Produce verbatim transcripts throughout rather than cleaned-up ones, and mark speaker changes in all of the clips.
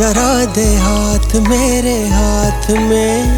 Speaker 1: जरा दे हाथ मेरे हाथ में,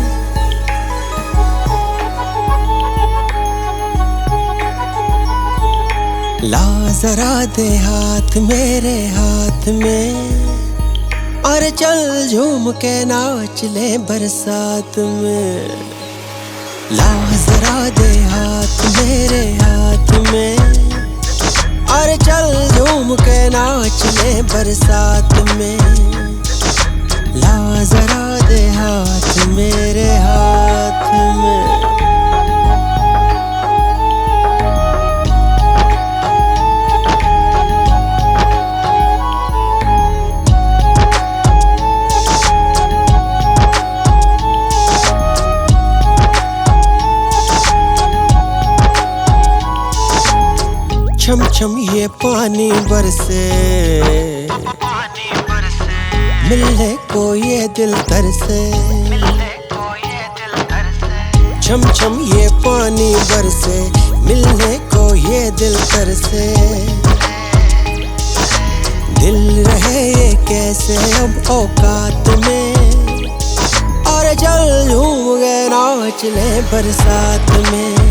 Speaker 1: ला जरा दे हाथ मेरे हाथ में, और चल झूम के नाच ले बरसात में। ला जरा दे हाथ मेरे हाथ में, और चल झूम के नाच ले बरसात में। ला जरा दे हाथ मेरे हाथ में। छम छम ये पानी बरसे, मिलने को ये दिल तरसे। छम छम ये पानी बरसे, मिलने को ये दिल तरसे। दिल रहे ये कैसे अब औकात में, और चल झूम गए नाच ले बरसात में।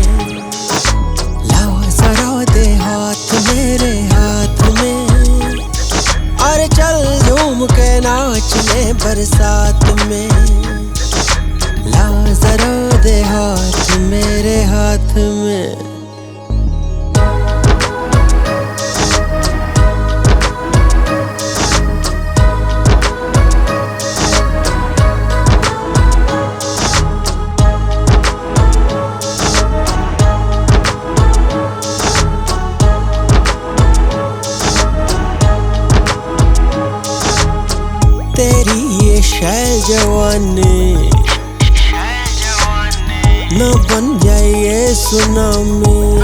Speaker 1: दे हाथ मेरे हाथ में, और चल झूम के नाच ले बरसात में। ला जरा दे हाथ मेरे हाथ में। तेरी ये शैल जवानी न बन जाए ये सुनामी।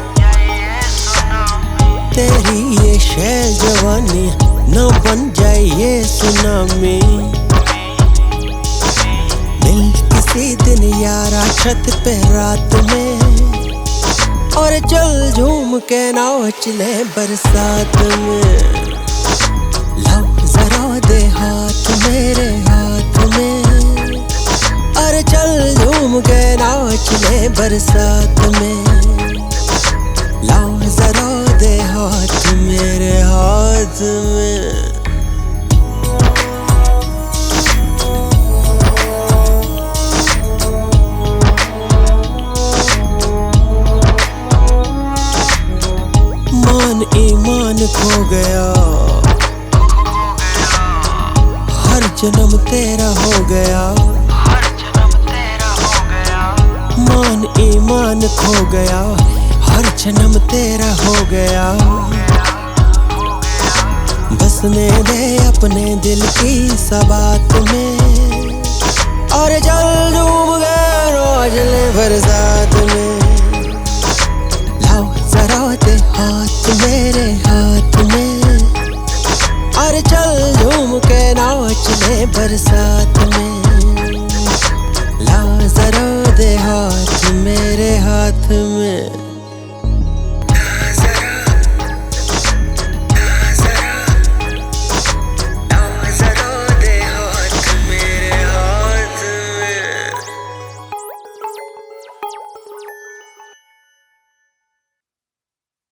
Speaker 1: तेरी ये शैल जवानी न बन जाए ये सुनामी। मिल किसी दिन यारा छत पे रात में, और चल झूम के नाच ले बरसात में। जरा दे हाथ मेरे हाथ में, और चल झूम के नाच ले बरसात में। ला जरा दे हाथ मेरे हाथ में। मान ईमान खो गया, हर जन्म तेरा हो गया। मान ईमान खो गया, हर जन्म तेरा हो गया। बसने दे अपने दिल की सबात में, और चल झूम गए रोज ले बरसात में। लाओ जरा दे हाथ मेरे हाथ में, और चल झूम के नाच ले बरसात में। ला जरा दे हाथ मेरे हाथ में।